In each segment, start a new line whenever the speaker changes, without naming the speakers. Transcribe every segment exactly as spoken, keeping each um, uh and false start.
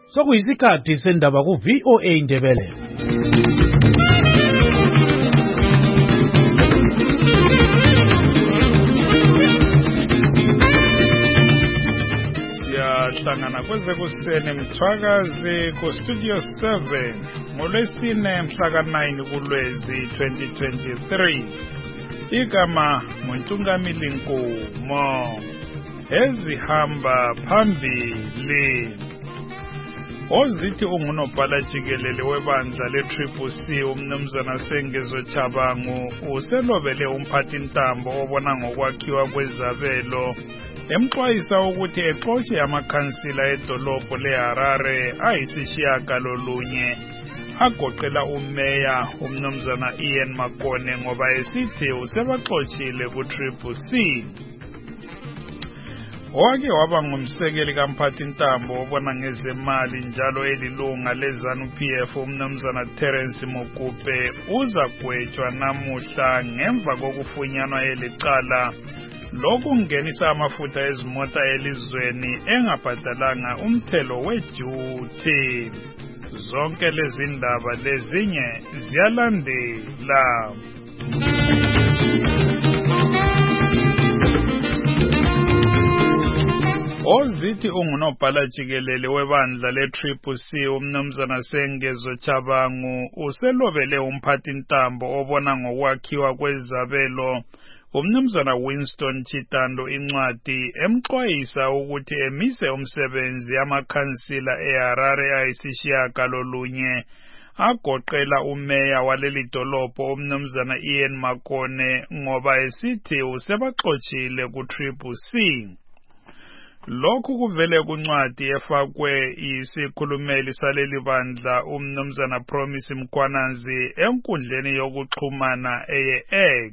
Sokuyisikhathi sendaba ku V O A Ndebele. Siyahlangana kweze kuseni Mthwakazi ku Studio seven ngolwesine mhla ka nine kuLwezi twenty twenty-three. Igama nguNtungamili Nkumo. Ezihamba phambili. Ozithi ungunobhala jikelele webandla le-Triple C umnumzana Sengezo Chabangu uselobele umphathintambo obona ngokwakhiwa kwezabelo emxwayisa ukuthi exotshe amakhansila edolobho leHarare ayisishiyagalolunye agoqela umeya umnumzana Ian Makone ngoba esithi usebaxotshile ku-Triple C. Wake waba ngumsekeli kamphathintambo obona ngezemali njalo elilunga leZANU-P F umnumzana Terence Mukupe uzagwetshwa namuhla ngemva kokufunyanwa elicala lokungenisa amafutha ezimota elizweni engabhadalanga umthelo weduty. Zonke lezi ndaba lezinye ziyalandela. Ozithi ungunobhala jikelele webandla le-Triple C umnumzana Sengezo Chabangu uselobele umphathintambo obona ngokwakhiwa kwezabelo umnumzana Winston Chitando incwadi emxwayisa ukuthi emise umsebenzi amakhansila eHarare ayisishiyagalolunye agoqela umeya waleli dolobho umnumzana Ian Makone ngoba esithi usebaxotshile ku-Triple C. Lokhu kuvele kuncwadi efakwe isikhulumeli saleli bandla umnumzana Promise Mkhwanazi enkundleni yokuxhumana eye-X.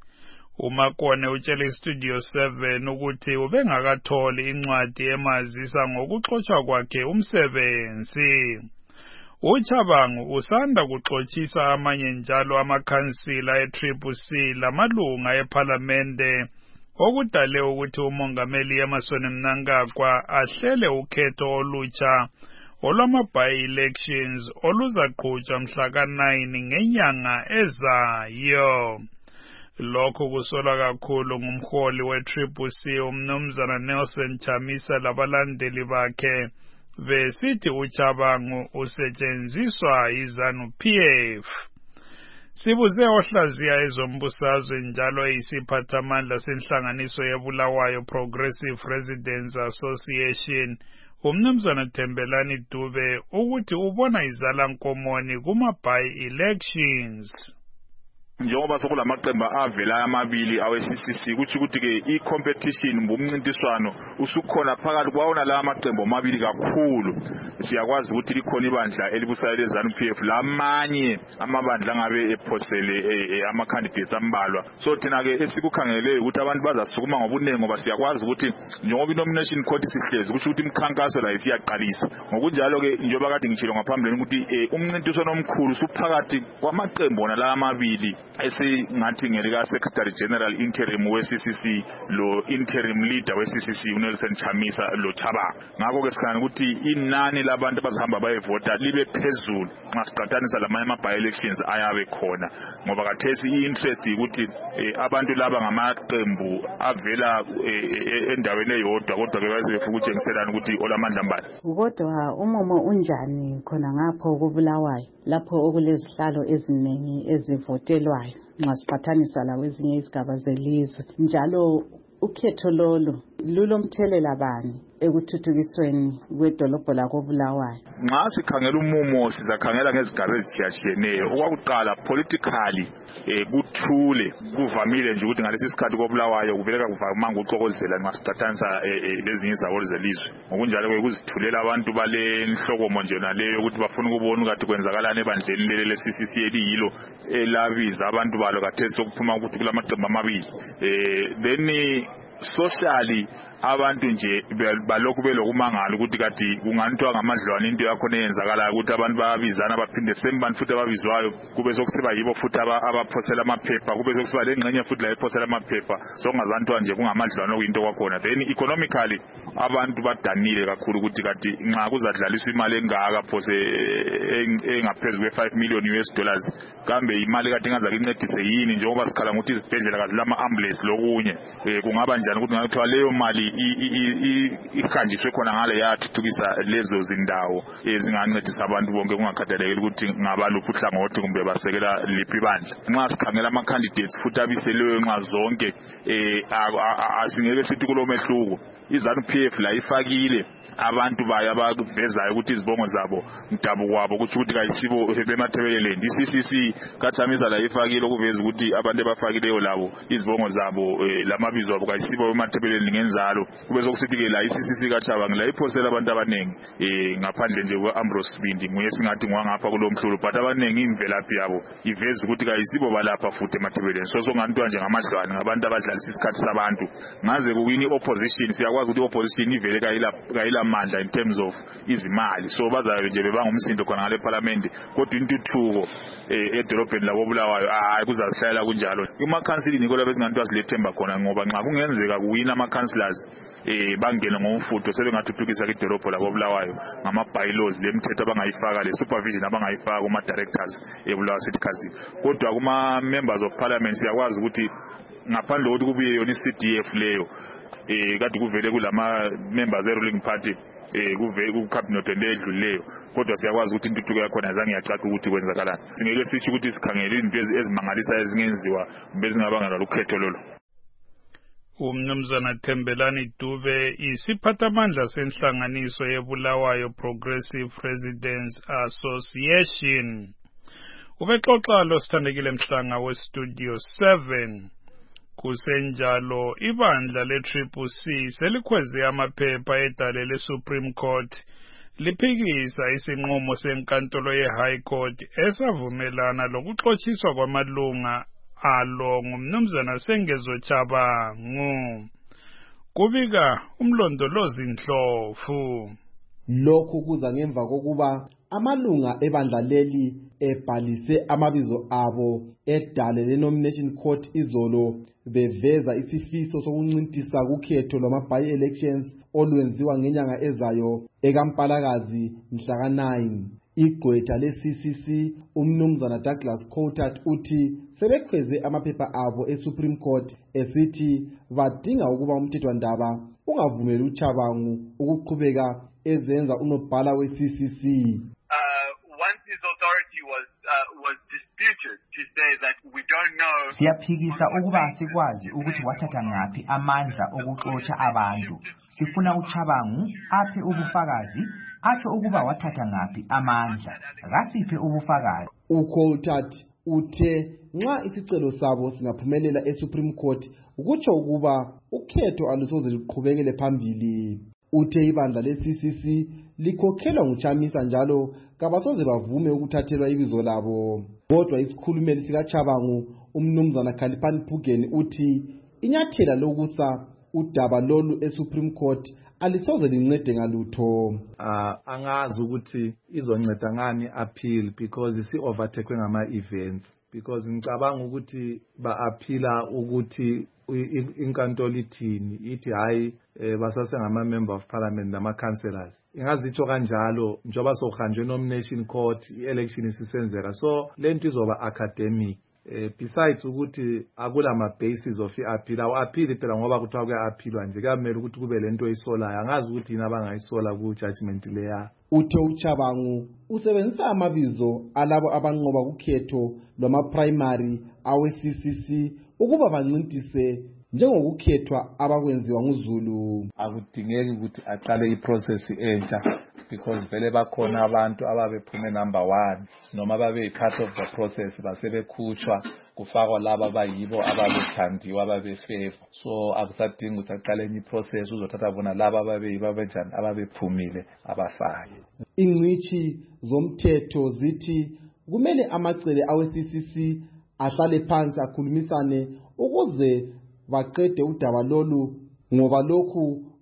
uMakone utshele iStudio seven ukuthi ubengakatholi incwadi emazisa ngokuxotshwa kwakhe umsebenzi. uChabangu usanda kuxotshisa amanye njalo amakhansila e-Triple C lamalunga ePhalamende okudale ukuthi umongameli Emmerson Mnangagwa ahlele ukhetho olutsha olwama-by-elections oluzaqhutshwa mhla ka nine ngenyanga ezayo. Lokho kusolwa kakhulu ngumholi we-Triple C umnumzana Nelson Chamisa labalandeli bakhe besithi uChabangu usetshenziswa yiZANU-P F. Sibuze ohlaziya ezombusazwe njalo eyisiphathamandla senhlanganiso yeBulawayo Progressive Residents Association umnumzana Thembelani Dube ukuthi ubona izalankomoni kuma-by-elections.
Njengoba sokulamaqembu avela amabili awe-C C C kuthi ukuthi ke i-competition ngumncintiswano usukhona phakathi kwawona la amaqembu amabili kakhulu. Siyakwazi ukuthi likhona ibandla elibusayo leZANU-P F lamanye amabandla ngabe ephosele ama candidates ambalwa. So thina ke esikukhangele ukuthi abantu bazasukuma ngobunengi ngoba siyakwazi ukuthi njengoba i-nomination court sihlezi kusho ukuthi imikhankaso la isiyaqalisa. Ngokunjalo ke njengoba kade ngitshilo ngaphambili ukuthi umncintiswano omkhulu usuphakathi kwamaqembu wona la amabili esingathi ngelika Secretary General Interim we-C C C lo Interim Leader we-C C C uNelson Chamisa lo Chabangu. Ngakho ke sikhangela ukuthi inani labantu abazihamba bayevota libe phezulu nxa siqhathanisa lamanye ama-by-elections ayabe khona ngoba kathesi i-interest ukuthi abantu laba ngamaqembu avela endaweni eyodwa kodwa ke bazefuna ukutshengiselana ukuthi olamandla mbali.
Kodwa umumo unjani khona ngapho kuBulawayo lapho okulezihlalo eziningi ezivotelwayo nxa siqhathanisa lawezinye izigaba zelizwe njalo ukhetho lolu lulomthelela bani ekuthuthukisweni kwedolobho lakoBulawayo?
Nxa sikhangela umumo sizakhangela ngezigaba ezitshiyatshiyeneyo. Okwakuqala politically kuthule kuvamile nje ukuthi ngalesi sikhathi koBulawayo kuveleka kuvamanga uxokozela nxa siqhathanisa lezinye izakolo zelizwe. Ngokunjalo ke kuzithulela abantu bale nhlokomo nje naleyo ukuthi bafuna ukubona ukuthi kwenzakalani ebandleni leli le-C C C eliyilo elabiza abantu balo kathesi sokuphuma ukuthi kulamaqembu amabili. Then socially abantu nje balokhu belokumangala ukuthi kati kunganithiwa ngamadlwana into yakhona eyenzakalayo ukuthi abantu bayabizana baphinde sembantu futhi ababizwayo kube sokusiba yibo futhi abaphosela amaphepha kube sokusiba lengxenye futhi la iphosela amaphepha sokungazantiwa nje kungamadlwana okuyinto kwakhona then economically abantu badanile kakhulu ukuthi kati nxa kuzadlaliswa imali engaka phose engaphezulu kwe-five million U S dollars kambe imali kade ingaza incedise yini njengoba sikhala ukuthi izibhedlela kazilama ambulance lokunye kungaba njani ukuthi ngakuthiwa leyo mali ihanjiswe khona ngale yathuthukisa lezo zindawo ezingancedisa abantu bonke kungakhathalekile ukuthi ngabaluphi uhlangothi kumbe basekela liphi ibandla nxa sikhangela ama-candidates futhi abiseleyo nxa zonke asingeke sithi kulomehluko iZANU-P F la ifakile abantu baye abavezayo ukuthi izibongo zabo mdabuko wabo ukuthi ukuthi kayisibo bemathebeleleni i-C C C kathamisa la ifakile ukuveza ukuthi abantu abafakileyo labo izibongo zabo lamabizo abo kayisibo bemathebeleleni ngenzalo kube sokusithi-ke la i-C C C kaChabangu la iphosela abantu abaningi um ngaphandle nje kwe-Ambrose Sibindi nguye singathi ngwangapha kulo mhlulo but abaningi imvelaphi yabo iveza ukuthi kayisibo balapha futhi emathebeleni so songantiwa nje ngamadlwane ngabantu abadlalisa isikhathi sabantu ngaze kuwini i-opposition siyakwazi ukuthi i-opposition ivele kayila mandla in terms of izimali so bazayo nje bebangumsindo khona ngale parliament kodwa intuthuko edolobheni labo Bulawayo hayi kuzahlala kunjalo kuma-council niko labo esingantiwa silethemba khona ngoba nxa kungenzeka kuwina ama-councillors eh bangena ngomfutho sebengathuthukisa idolobho labo Bulawayo ngama-bylaws lemithetho abangayifaka le-supervision abangayifaka kuma-directors eBulawayo City Council kodwa kuma-members of parliament siyakwazi ukuthi ngaphandle kokuthi kubuye yona i-C D F leyo eh kade kuvele kulama members e-ruling party eh kuvele ku-cabinet endedluleyo kodwa siyakwazi ukuthi intuthuko yakhona azange yacaca ukuthi kwenzakalani singeke sithi ukuthi sikhangele izinto ezimangalisayo ezingenziwa bezingabangela ukhetho lolo.
Umnumzana Thembelani Dube isiphathamandla senhlanganiso yeBulawayo Progressive Residents Association ubexoxa lo sithandekile mhlanga we-Studio seven. Kusenjalo ibandla le-Triple C selikhweze amaphepha edale le-Supreme Court liphikisa isinqumo senkantolo ye-High Court esavumelana lokuxotshiswa kwamalunga alo ngumnumzana Sengezo Chabangu. Kubika umlondolozi Ndlovu.
Lokhu kuza ngemva kokuba amalunga ebandla leli ebhalise amabizo abo edale le-Nomination Court izolo beveza isifiso sokuncintisa kukhetho lwama-by elections olwenziwa ngenyanga ezayo ekaMpalakazi mhla ka nine. Igqwetha le-C C C umnumzana Douglas Coulthard uthi sebekhweze amaphepha abo e-Supreme Court esithi badinga ukuba umthethwandaba ungavumeli uChabangu ukuqhubeka ezenza unobhala we-C C C.
Siyaphikisa ukuba asikwazi ukuthi wathatha ngaphi amandla okuxotsha abantu. Sifuna uChabangu aphe ubufakazi atsho ukuba wathatha ngaphi amandla. Kasiphe ubufakazi.
uCoulthard uthe nxa isicelo sabo singaphumelela eSupreme Court ukutsho ukuba ukhetho alusoze luqhubekele phambili. Uthe ibandla le-C C C likhokhelwa nguChamisa njalo kabasoze bavume ukuthathelwa ibizo labo. Kodwa isikhulumeli sikaChabangu umnumzana Khalipani Phugeni uthi inyathela lokusa udaba lolu eSupreme Court alisoze lincede ngalutho.
Ah angazi ukuthi izonceda ngani appeal because isi overtake ngama-events because ngicabanga ukuthi ba-aphila ukuthi inkantolo ithini ithi hayi basase ngama-member of parliament nama-councillors ingazitsho kanjalo njengoba sokuhanjwe nomination court i-election isisenzeka so lento izoba academic. Uh, besides ukuthi akula ma-basis of i-appeal awu-appeal phela ngoba kuthiwa kuya-aphilwa nje kuyamele ukuthi kube lento oyisolayo angazi ukuthi yini abangayisola ku-judgment leya.
Uthe uChabangu usebenzisa amabizo alabo abanqoba kukhetho lwama-primary awe-C C C ukuba bancintise njengokukhethwa abakwenziwa nguZulu.
Akudingeki ukuthi aqale iprocess entsha because vele bakhona abantu ababephume number one noma babe part of the process basebekhutshwa kufakwa laba abayibo ababethandiwe ababefeva so akusadingi ukuthi aqale enye iprocess uzothatha bona laba ababeyibo abenjani ababephumile abafake.
Ingcitshi zomthetho zithi kumele amacele awe-C C C ahlale phansi akhulumisane ukuze baqede udaba lolu ngoba lokhu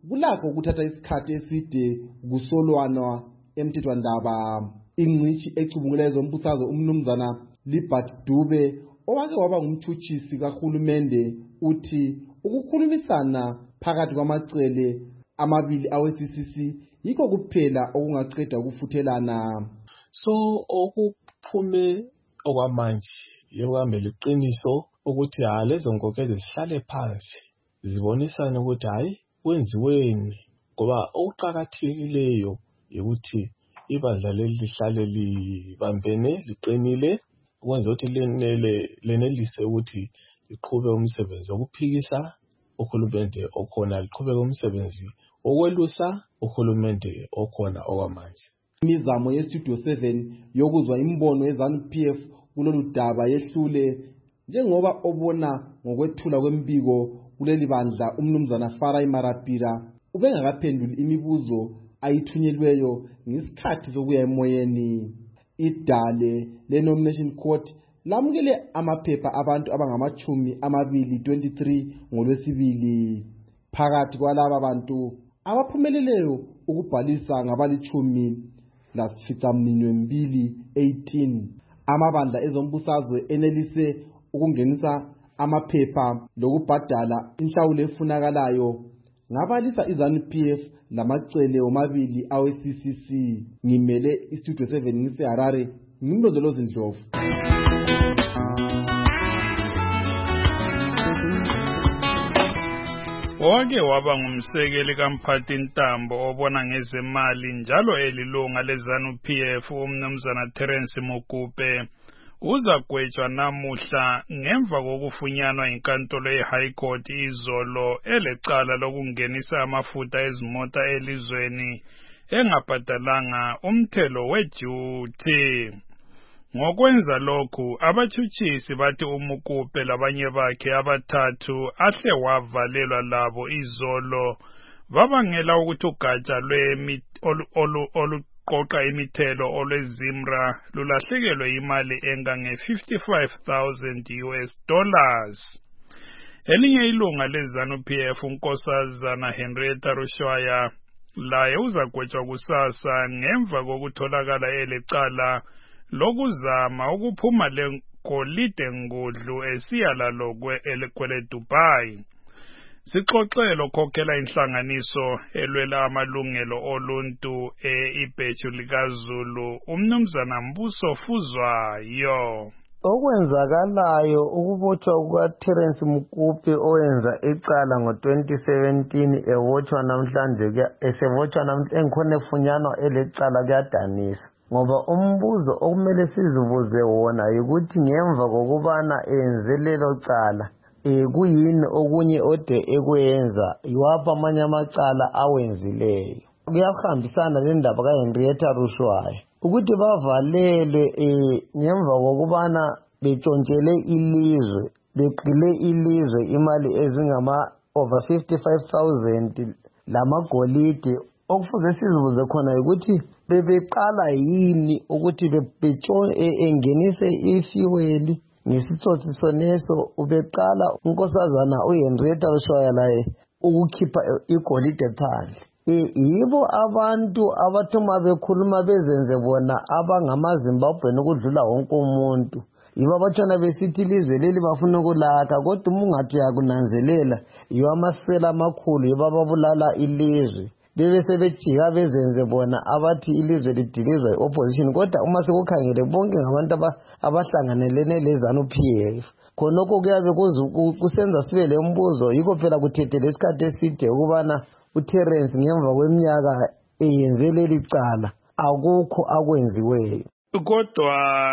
kulakho ukuthatha isikhathi eside kusolwana emthethwandaba. Ingcishi ecubungula ezombusazwe umnumzana Libert Dube owake waba ngumthutshisi kahulumende uthi ukukhulumisana phakathi kwamacele amabili awe-C C C yikho kuphela okungaqeda ukufuthelana.
So okuphume okwamanje yekuhambe liqiniso ukuthi ha lezo nkokheli zihlale phansi zibonisane ukuthi hayi kwenziweni, ngoba okuqakathekileyo ukuthi ibandla leli lihlale libambene liqinile ukwenza ukuthi lenelise ukuthi liqhube umsebenzi wokuphikisa uhulumende okhona, liqhubeke umsebenzi okwelusa uhulumende okhona okwamanje.
Imizamo ye-Studio seven yokuzwa imbono ye-ZANU P F kulolu daba yehlule njengoba obona ngokwethula kwembiko kuleli bandla umnumzana Farai Marapira ubengakaphenduli imibuzo ayithunyelweyo ngesikhathi sokuya emoyeni. Idale le-Nomination Court lamukele amaphepha abantu abangamachumi amabili twenty-three ngolwesibili. Phakathi kwalaba bantu abaphumeleleyo ukubhalisa ngabalichumi lasithamninwe mbili eighteen. Amabandla ezombusazwe enelise ukungenisa amaphepha lokubhadala inhlawulo efunakalayo ngabalisa iZANU P F lamacele omabili awe-C C C. Ngimele iStudio seven ngiseHarare, ngimlondolozi Ndlovu.
Wake waba ngumsekeli kaMphathi Ntambo obona ngezemali njalo elilunga leZANU P F umnumzana Terence Mukupe uzagwetshwa namuhla ngemva kokufunyanwa inkantolo ye-High Court izolo elecala lokungenisa amafutha ezimota elizweni engabhadalanga umthelo weduty. Ngokwenza lokhu abathutshisi bathi uMukupe labanye bakhe abathathu ahle wavalelwa labo izolo babangela ukuthi ugatsha lwe oluqoqa imithelo olweZimra lulahlekelwe imali engange fifty-five thousand U S dollars. Elinye ilunga leZANU P F unkosazana Henrietta Rushwaya laye uzagwetshwa kusasa ngemva kokutholakala elecala lokuzama ukuphuma legolide ngudlu esiyalalo kwele Dubai. Sixoxelo khokhela inhlanganiso elwela amalungelo oluntu eIbheju likaZulu umnumzana Mbuso Fuzwayo.
Okwenzakalayo ukubotshwa kukaTerence Mukupe owenza icala ngo twenty seventeen ebotshwa namhlanje esebotshwa namhlanje engikhona efunyanwa elecala kuyadanisa, ngoba umbuzo okumele sizibuze wona ukuthi ngemva kokubana enze lelo cala eh kuyini okunye ode ekwenza yiwapha amanye amacala awenzileyo. Kuyahambisana lendaba kaHenrietta Rushwaya ukuthi bavalelwe eh ngemva kokubana betshontshele ilizwe beqile ilizwe imali ezingama over fifty-five thousand lamagolide. Okufuze sizibuze khona ukuthi bebeqala yini ukuthi bebetshone engenise ifuel ngesitsotsi soneso. Ubeqala unkosazana uHenrietta Rushwaya laye ukukhipha igolide phandle. Yibo abantu abathuma bekhuluma bezenze bona abangamaZimbabwe nokudlula wonke umuntu. Yibo abatshona besithi ilizwe leli bafuna ukulakha, kodwa umungathi uyakunanzelela yiwo amasela amakhulu yibo ababulala ilizwe. Bebe sebejika bezenze bona abathi ilizwe lidilizwa i-opposition, kodwa uma sekukhangele bonke ngabantu abahlanganelene leZANU P F. Khonokho kuyabe kusenza sibe le mbuzo, yikho phela kuthethe lesikhathi eside ukubana uTerence ngemva kweminyaka eyenze leli cala akukho akwenziweyo.
Kodwa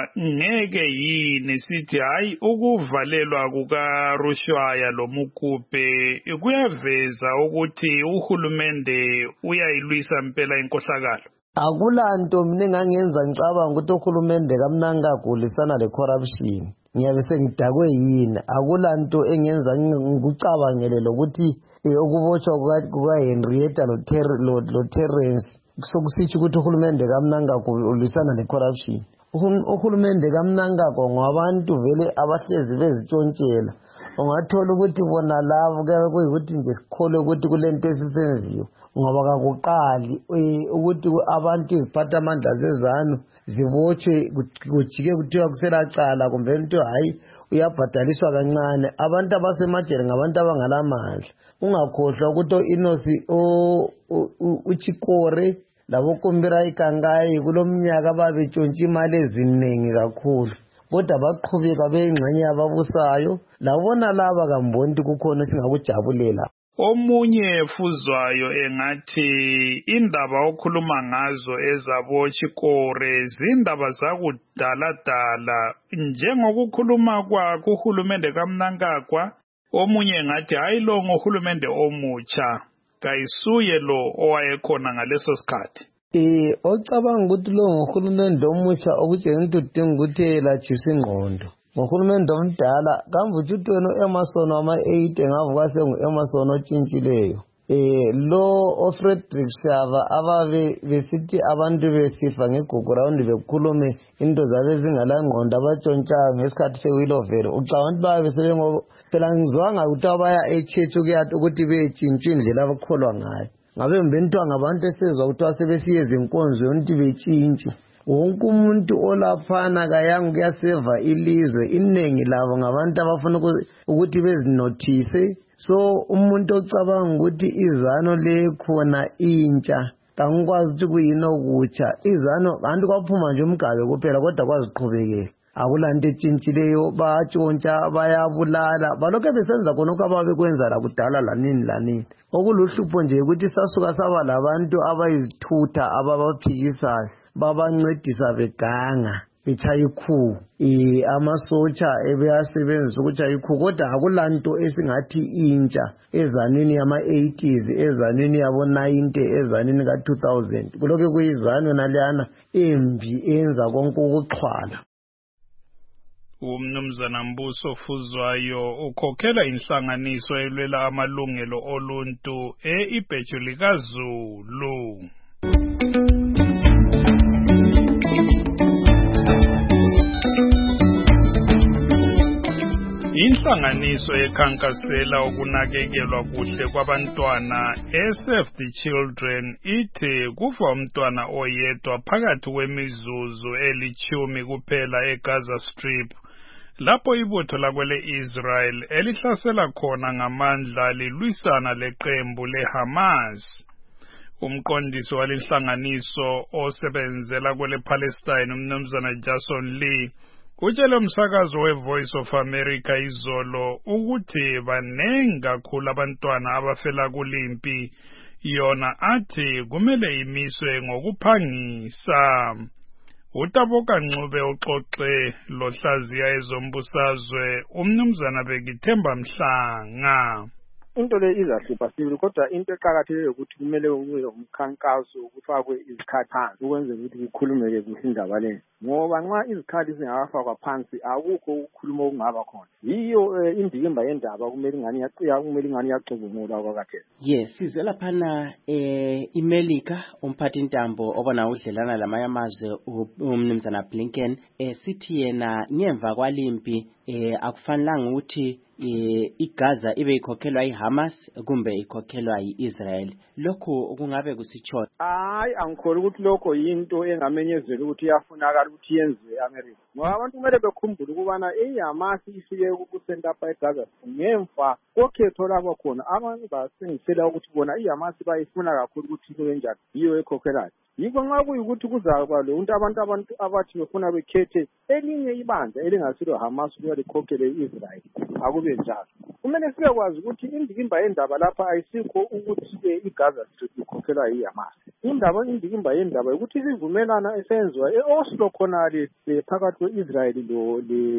ngeke yini sithi hayi ukuvalelwa kukaRushwaya loMukupe kuyaveza ukuthi uhulumende uyayilwisa impela inkohlakalo?
Akulanto mina engangenza ngicabanga ukuthi uhulumende kamnangagwa ulisana le-corruption. Ngiyabe sengidakwe yini. Akulanto engenza ngikucabangele lokuthi ukubotshwa kukaHenrietta loTerence sokusitsho ukuthi uhulumende kamnangagwa ulisana le-corruption. Uhulumende kamnangagwa ngabantu vele abahlezi bezitshontshela ungathola ukuthi bona labo kuyabe kuyikuthi nje sikholwe ukuthi kulento esisenziyo ngoba kakuqali ukuthi abantu iziphathamandla zezanu zibotshwe kujike kuthiwa kuselacala kumbe into hayi uyabhadaliswa kancane. Abantu abasemajele ngabantu abangalamandla. Ungakhohlwa ukuthi o-Inosi uChikore laboKombira iKangayi kulomnyaka babetshontshe imali eziningi kakhulu, kodwa baqhubeka beyingxenye yababusayo. Labona laba kamboni ukuthi kukhona esingakujabulela.
Omunye Fuzwayo engathi indaba okhuluma ngazo ezaboChikore zindaba zakudala dala njengokukhuluma kwakho uhulumende kaMnangagwa. Omunye engathi hayi lo ngohulumende omutsha kayisuye lo owayekhona ngaleso sikhathi.
Eh ocabanga ukuthi lo ngohulumende omutsha okutshengisa udinga ukuthi elatshiswe ingqondo. Ngohulumende omdala kamvuthi wena uEmerson wama-eight engavuka sengu-Emerson otshintshileyo. Eh lo oFrederick Shava ababe besithi abantu besifa ngegugu round bekhulume into zabe zingalangqondo abatshontshayo ngesikhathi seWilloville. Ucabanga babe besebengo phela ngizwanga ukuthi abaya eChurch kuyathi ukuthi betshintshwe indlela abakholwa ngayo. Ngabe mbentwa ngabantu esezwa ukuthi wasebesiyeza inkonzo yonke betshintshi. Wonke umuntu olaphana kayanga kuyaseva ilizwe, inengi labo ngabantu abafuna ukuthi bezinothise. So umuntu ocabanga ukuthi izano lekhona intsha kangikwazi ukuthi kuyini okutsha. Izano kanti kwaphuma nje umgabe kuphela kodwa kwaziqhubekela. Akulanto etshintshileyo, bayatshontsha, bayabulala, balokho besenza khonokho ababekwenza la kudala lanini lanini. Okuluhlupho nje ukuthi sasuka saba labantu abayizithutha ababaphikisayo, babancedisa beganga betshaya ikhu. Eh amasotsha ebeyasebenzisa ukutshaya ikhu, kodwa akulanto esingathi intsha ezanini yama-eighties, ezanini yabo-ninety, ezanini ka-two thousand. Kulokho kuyizano naleyana embi enza konke ukuxhwala.
Umnumzana Mbuso Fuzwayo ukhokhela inhlanganiso elwela amalungelo oluntu e-Ibheju likaZulu. Inhlanganiso ekhankasela ukunakekelwa kuhle kwabantwana e-Save the Children ithi kufa umntwana oyedwa phakathi kwemizuzu elithumi kuphela eGaza Strip lapho ibutho lakwele Israel elihlasela khona ngamandla lilwisana leqembu leHamas. Umqondisi walenhlanganiso osebenzela kwele Palestine umnumzana Jason Lee utshele umsakazo weVoice of America izolo ukuthi banengi kakhulu abantwana abafela kulimpi yona athi kumele imiswe ngokuphangisa. Utaboka Ncube uxoxe lohlaziya ezombusazwe umnumzana Bekithemba Mhlanga.
Into le izahlupha sibili, kodwa into eqakathekile ukuthi kumele kube umkhankaso ukufakwe izikhathi phansi ukwenzela ukuthi kukhulumeke kuhle indaba le, ngoba nxa izikhathi zingakafakwa phansi akukho ukukhuluma okungaba khona. Yiyo indikimba yendaba kumele ingani yaqiya kumele ingani yacubungula kwakhathesi.
Yes, sizwe laphana eh iMelika umphathi intambo obona udlelana lamanye amazwe umnumzana Blinken eh sithi yena ngemva kwalimpi eh akufanelanga ukuthi eh iGaza ibe ikhokhelwa iHamas kumbe ikhokhelwa iIsrael. Lokho okungabe kusitshona.
Hayi angikholwa ukuthi lokho yinto engamenyezela ukuthi iyafunakala ukuthi yenziwe eAmerica. Ngoba abantu kumele bekhumbule ukubana iHamas ifike kusenta lapha eGaza ngemva kokhetho lapho khona abantu basengisela ukuthi bona iHamas bayifuna kakhulu ukuthi into enjalo yiyo ekhokhelayo. Yiko nxa kuyikuthi kuzaba lo unto abantu abantu abathi befuna bekhethe elinye ibandla elingasilo Hamas ukuba likhokhele iIsrael akube njalo. Kumele sibekwazi ukuthi indikimba yendaba lapha ayisikho ukuthi iGaza Strip ikhokhelwa iHamas. Indaba indikimba yendaba ukuthi izivumelana esenziwa eOslo khonale phakathi kweIsrael lo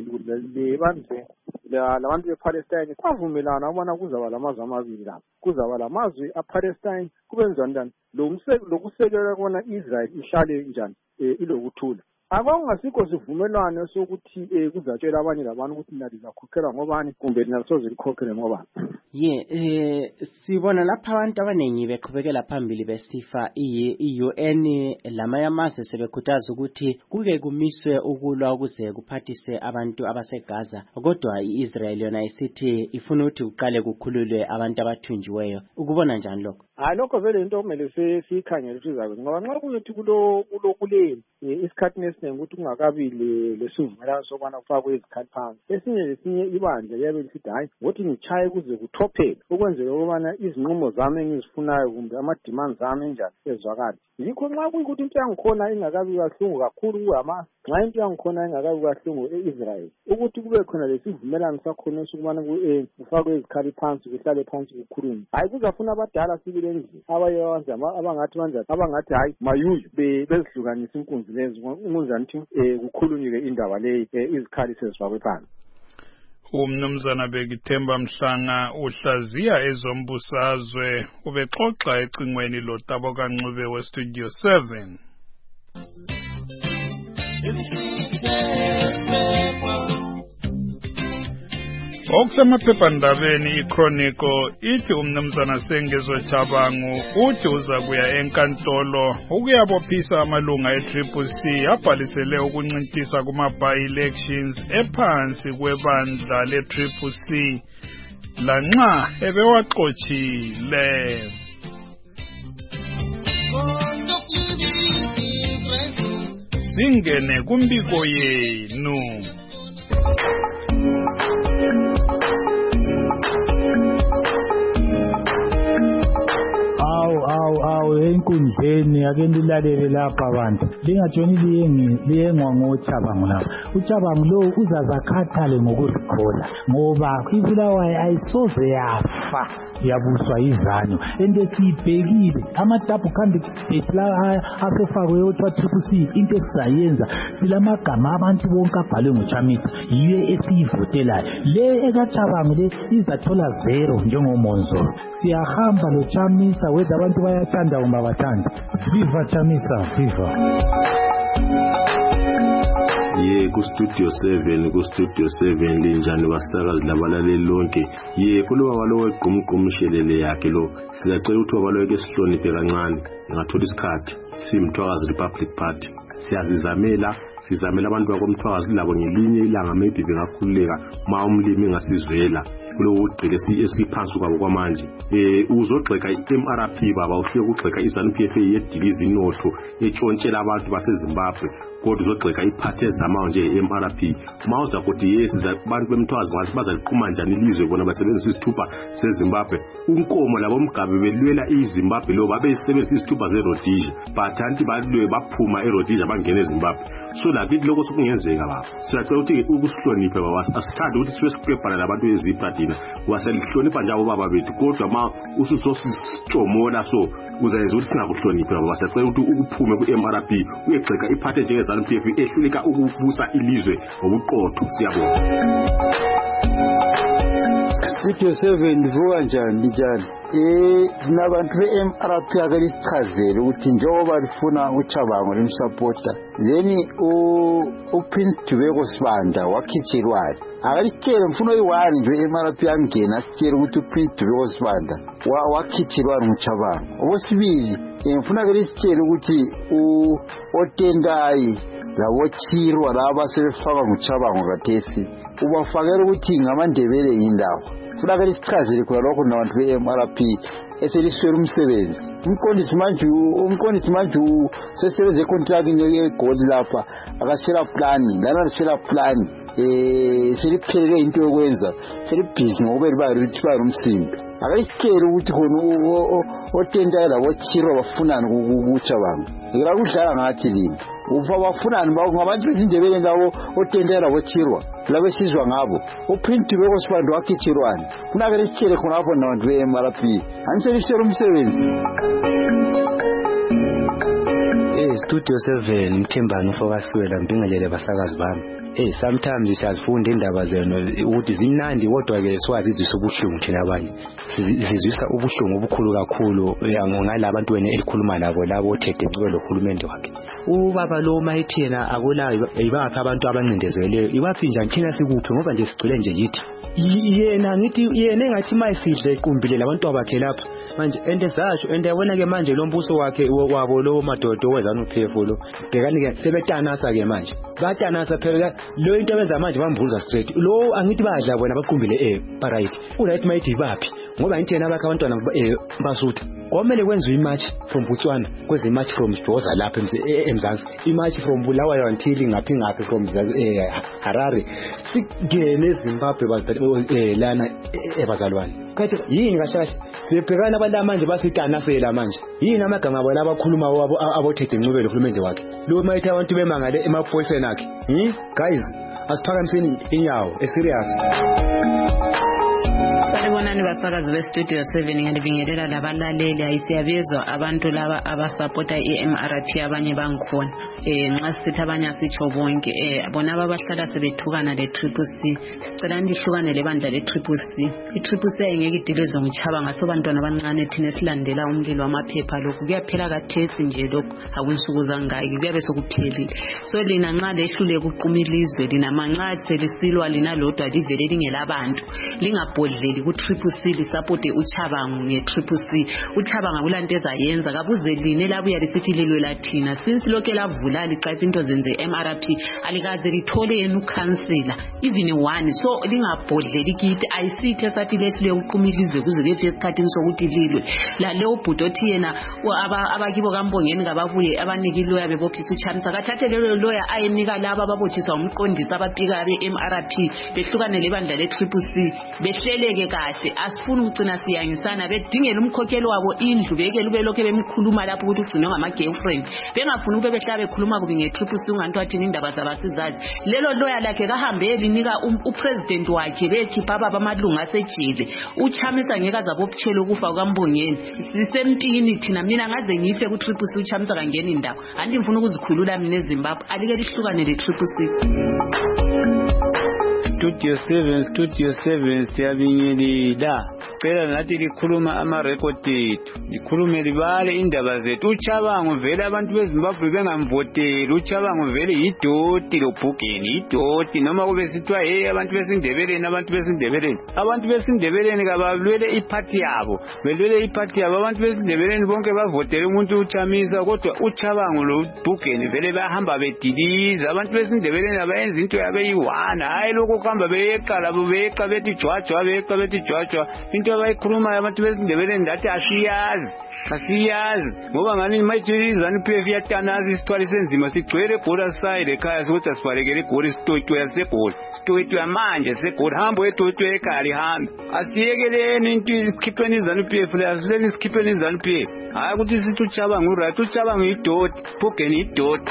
le bandle labantu bePalestine kwavumelana ubona kuzaba lamazwe amabili lapha. Kuzaba lamazwe aPalestine kube njani njani lo lokusekela kona iIsrael ihlale njani ilokuthula. akungasikho sivumelwano sokuthi eh kuzatshela abanye labantu ukuthi nina lizakhokhelwa ngobani kumbe lina soze likhokhele ngobani.
Ye eh sibona lapha abantu abanengi beqhubekela phambili besifa i-U N lamayamase sebekhuthaza ukuthi kuke kumiswe ukulwa ukuze kuphathise abantu abaseGaza kodwa iIsrael yona isithi ifuna ukuthi uqale kukhululwe abantu abathunjiweyo. Ukubona njani lokho?
Hayi lokho vele into okumele sikhangele ukuthi izakwenza ngoba nxa kuyothi kulo kulokuleni isikhathi esiningi ukuthi kungakabili lesivumelano sokubana kufakwe izikhali phansi esinye lesinye ibandla liyabe lisithi hayi ngothi ngichaye kuze kuthophele ukwenzela ukubana izinqumo zami engizifunayo kumbe ama-demands zami enjani ezwakala. Yikho nxa kuyikuthi into yangikhona ingakabi kahlungu kakhulu kuHamas nxa into yangikhona ingakabi kahlungu e-Israel ukuthi kube khona lesivumelano sakhona sokubana kufakwe izikhali phansi kuhlale phansi kukhulunywe. Hayi kuzafuna abadala sibili endlini abayenza abangathi banjani abangathi hayi mayuyu bezihlukanisa inkunzi lezi ukunjani ukuthi kukhulunywe indaba leyi izikhali sezifakwe phansi.
Umnumzana Bekithemba Mhlanga uhlaziya ezombusazwe ubexoxa ecingweni loTabo kaNcube weStudio seven. Okusemaphephandabeni iChronicle ithi umnumzana Sengezo Chabangu uthi uza kuya enkantolo ukuyabophisa amalunga e-Triple C abhalisele ukuncintisa kuma-by-elections ephansi kwebandla le-Triple C lanxa ebewaxothile. Singene kumbiko yenu.
Awu awu awu enkundleni ake nilalele lapha abantu lingatshoni liyengi liyengwa ngoChabangu lapha uChabangu lo uzazakhathale ngokuzikhola ngoba iBulawayo ayisoze yafa yabuswa izanyo ende siyibhekile ama-double candidate la asefakwe othiwa Triple C into esizayenza silamagama abantu bonke abhalwe ngoChamisa yiyo esiyivotelayo le ekaChabangu le izathola zero njengoMonzolo siyahamba lo Chamisa wethu abantu bayathanda uma bathanda. Viva Chamisa, viva.
Ye ku Studio seven ku Studio seven linjani basakazi labalaleli lonke ye kulowa walo wequmqumshelele yakhe lo siyacela ukuthi wabaleke sihloniphe kancane ngathola isikhathi simthwakazi Republic Party siyazizamela sizamela abantu bakomthwakazi labo ngelinye ilanga maybe bengakhululeka ma umlimi engasizwela kulo ugcile esiphansi kwabo kwamanje eh uzogxeka i-M R P baba ufike ukugxeka i-ZANU P F yedilizi inotho etshontshela abantu baseZimbabwe kodwa uzogxeka iphathe zamanje e-M R P mawuza ukuthi yes abantu bemthwazi ngathi bazaliqhuma njani ilizwe bona basebenzisa isithupha seZimbabwe unkomo labo mgabe belwela iZimbabwe lo babesebenzisa isithupha zeRhodesia but anti balwe baphuma eRhodesia bangena eZimbabwe so lakithi lokho sokungenzeka baba siyacela ukuthi ukusihloniphe baba asithandi ukuthi sibe sikubhala labantu eziphathina waselihlonipha njalo baba bethu kodwa ma ususositshomola so uzayenza ukuthi singakuhloniphe baba siyacela ukuthi ukuphume ku-M R P uyegxeka iphathe njengezanu P F ehluleka ukubusa ilizwe ngobuqotho siyabonga.
Studio seven vuka njani njani eh nabantu be-M R P ake lichazele ukuthi njengoba lifuna uChabangu limsupporta then uPrince Dubeko Sibanda wakhitshelwayo akalitshele mfuna oyi-one nje e-M R P angena sitshele ukuthi uPrince Dubeko Sibanda wakhitshelwayo nguChabangu. Okwesibili ngifuna ke lisitshele ukuthi oTendai labo Chirwa laba sebefaka nguChabangu kathesi ubafakela ukuthi ngamaNdebele indawo funa ke lisichazele khona lokho nabantu be-M R P eseliswela umsebenzi umqondisi manje umqondisi manje sesebenze econtract yeGold lapha akasela plan lana lisela plan eh seliphelele into yokwenza selibhizi ngoba libayirithi bayirumsimbi akayitshela ukuthi khona oTendai labo Chirwa bafunani kuChabangu ngila kudlala ngathi lini ufa bafunani ngabantu bezindebele ndawo oTendai labo Chirwa labe sizwa ngabo uPrince Dubeko Sibanda wakhitshelwani funa ke lisitshele khona lapho nabantu be-M R P aniselisela umsebenzi.
Eh Studio seven Mthembani ufokasiwela mpingelele basakazi bami eh sometimes siyazifunda indaba zeno ukuthi zinandi kodwa ke siwazi izisa ubuhlungu thina abanye sizizwisa ubuhlungu obukhulu kakhulu ngalabantu wena elikhuluma nabo labo othethe ngicelo lokhulumende wakhe. ubaba lo mayithi yena akula ibaphi abantu abancindezeleyo ibaphi njani thina sikuphi ngoba nje sigcile nje yithi yena ngithi yena engathi mayisidle iqumbile labantu abakhe lapha manje ente zasho ente yabona ke manje lo mbuso wakhe wabo lo madodo wezana uPhefu lo bhekani ke sebetanasa ke manje batanasa phela lo into abenza manje bambuluza straight lo angithi badla bona baqumbile eh ba right uright mayithi baphi ngoba ngithi yena abakhe abantwana basutha kwamele kwenziwe imatch from Botswana kweze imatch from Joza lapha eMzansi imatch from Bulawayo until ngaphi ngaphi from Harare sigene eZimbabwe bazalwane lana ebazalwane kathi yini kahle sibhekana abantu manje basitanasela manje yini amagama abo labakhuluma abothethe incubelo uhulumende wakhe lo mayithi abantu bemangale emaphoyiseni akhe hm guys asiphakamiseni inyawo eserious.
Sanibonani basakazi bestudio seven ngiyabingelela labalaleli ayisiyabezwa abantu laba abasupporta iM R P abanye bangikhona eh nxa sithi abanye asitsho bonke eh bona abahlala sebethukana le Triple C sicela ndihlukane lebandla le Triple C i Triple C ayengeke idilezwe ngichaba ngaso bantwana abancane thina silandela umlilo wamaphepha lokhu kuyaphela kathesi nje lokhu akunsuku zangaki kuyabe sokuphelile so lina nxa lehlule kuqumilizwe lina manxa selisilwa lina lodwa livele lingelabantu lingabhodleli ku Triple C lisupport uChabangu nge Triple C uChabangu kulanto ezayenza kabuze line labuya lisithi lilwe lathina since lokho lavula liqathi into zenze M R P alikaze lithole yenu councilor even one so lingabhodleli kithi ayisithe sathi lehlule uqumilizwe kuze kufike isikhathini sokuthi lilwe la leyo bhudothi yena abakibo kaMbongeni ngababuye abaniki lawyer bebophisa uChamisa kathathe lelo lawyer ayenika laba ababotshisa umqondisi abapika be M R P behlukane lebandla le Triple C behleleke kahle asifuna ukugcina siyangisana bedingela umkhokheli wabo indlu beke lube lokho bemkhuluma lapho ukuthi ugcina ngama girlfriend bengafuna ube behlala bekhuluma kubi nge Triple C unganto athini indaba zabasizazi lelo lawyer lakhe kahambe elinika upresident wakhe bethi baba bamalunga asejile uChamisa ngeke azaboptshela ukufa kwaMbongeni sisempini thina mina ngaze ngife ku Triple C uChamisa kangena indawo anti ngifuna ukuzikhulula mina eZimbabwe alike lihlukane le Triple C.
Studio seven Studio seven siyabingelela phela nathi likhuluma ama record ethu likhulume libale indaba zethu uChabangu vele abantu beZimbabwe bengamvoteli uChabangu vele yidoti loBhugeni yidoti noma kube sithiwa hey abantu besindebeleni abantu besindebeleni abantu besindebeleni kabalwele iparty yabo belwele iparty yabo abantu besindebeleni bonke bavotela umuntu uChamisa kodwa uChabangu loBhugeni vele bahamba bediliza abantu besindebeleni abayenza into yabe yiwana hayi lokho kuhamba beyeqala beyeqa bethi jwajwa beyeqa bethi jwajwa into abayikhuluma abantu besindebeleni ndathi asiyazi asiyazi ngoba ngani mayithi ZANU-P F yatanaza isithwali senzima sigcwele gola side ekhaya sokuthi sifarekele gola isitotwe yasegola isitotwe manje segola hambo etotwe ekhali hambe asiyekeleni into isikhipheni ZANU-P F lasileni isikhipheni ZANU-P F hayi ukuthi sithi uChabangu uright uChabangu yidoti Bhugeni yidoti.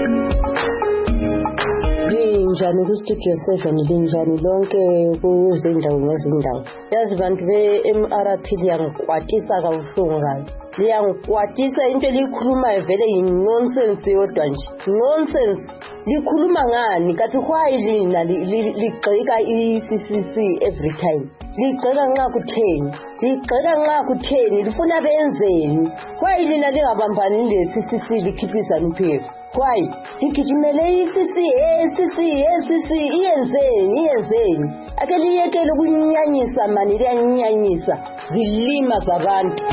Linjani ku Studio seven linjani lonke kuzindawo ngezindawo yazi bantu be M R P liyangikwatisa kabuhlungu kabi liyangikwatisa into likhuluma vele yi nonsense yodwa nje nonsense likhuluma ngani kathi why lina ligxeka i-C C C every time ligxeka nxa kutheni ligxeka nxa kutheni lifuna benzeni why lina lingabambani le-C C C likhipha ZANU-P F why igijimele i-C C A C C A C C iyenzeni iyenzeni ake liyekele ukunyanyisa mani liyanyanyisa zilima zabantu.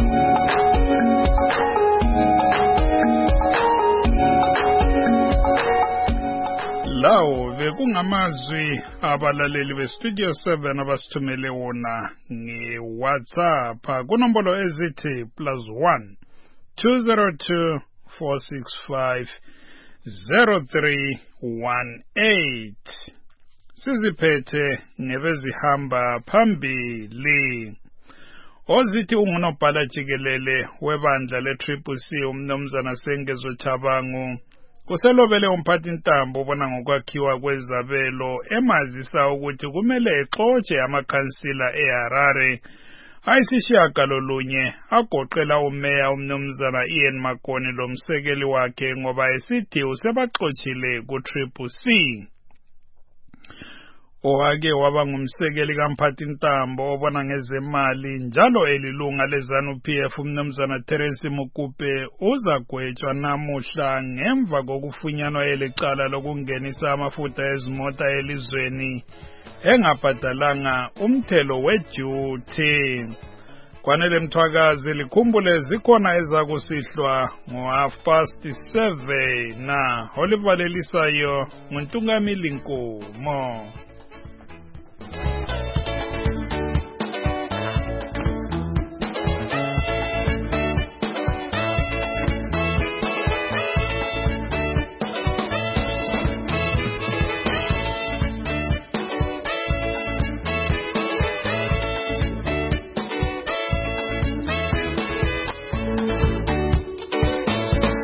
Lawo bekungamazwi abalaleli bestudio seven abasithumele wona nge-WhatsApp kunombolo ezithi plus one two zero two four six five zero three one eight. Siziphethe ngebezihamba phambili. Ozithi ungunobhala jikelele webandla le Triple C umnumzana Sengezo Chabangu kuselobele umphathi ntambo ubona ngokwakhiwa kwezabelo emazisa ukuthi kumele exotshe amakhansila eHarare ayisishiyagalolunye agoqela umeya umnumzana Ian Makoni lomsekeli wakhe ngoba esithi usebaxotsile ku Triple C. owake waba ngumsekeli kaMphathintambo obona ngezemali njalo elilunga leZANU P F umnumzana Terence Mukupe uzagwetshwa namuhla ngemva kokufunyanwa elecala lokungenisa amafutha ezimota elizweni engabhadalanga umthelo weduty. Kwanele Mthwakazi likhumbule zikhona ezakusihlwa ngo half past seven na Oliver Lelisayo nguNtungamili Nkomo.